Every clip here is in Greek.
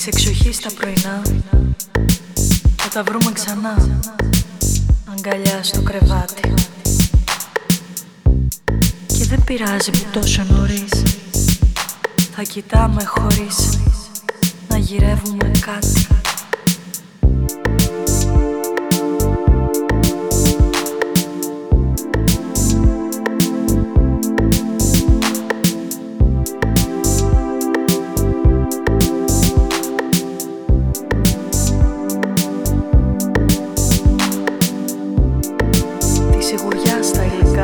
Της εξοχής τα πρωινά θα τα βρούμε ξανά, αγκαλιά στο κρεβάτι. Και δεν πειράζει που τόσο νωρίς θα κοιτάμε χωρίς να γυρεύουμε κάτι. Σιγουριά στα υλικά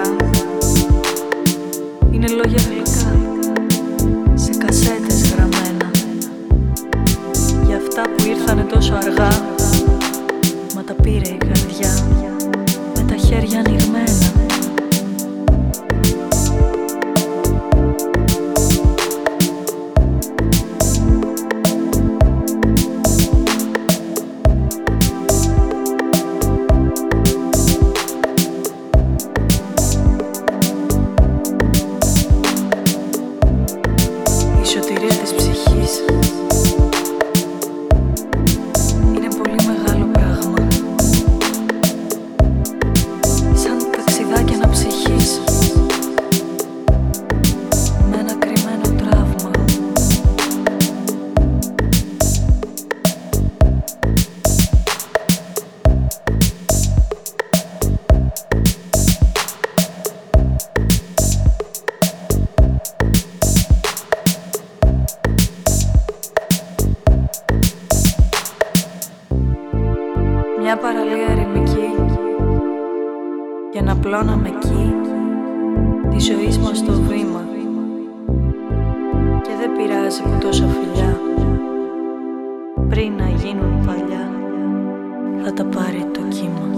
είναι λόγια γλυκά, σε κασέτες γραμμένα, για αυτά που ήρθανε τόσο αργά, μα τα πήρε η καρδιά με τα χέρια ανοιγμένα. Η σωτηρία της ψυχής είναι πολύ μεγάλο πράγμα, σαν ταξιδάκι αναψυχής με ένα κρυμμένο τραύμα. Μια παραλία ερημική για να πλώναμε εκεί τη ζωή μας στο βήμα. Και δεν πειράζει που τόσα φιλιά πριν να γίνουν παλιά θα τα πάρει το κύμα.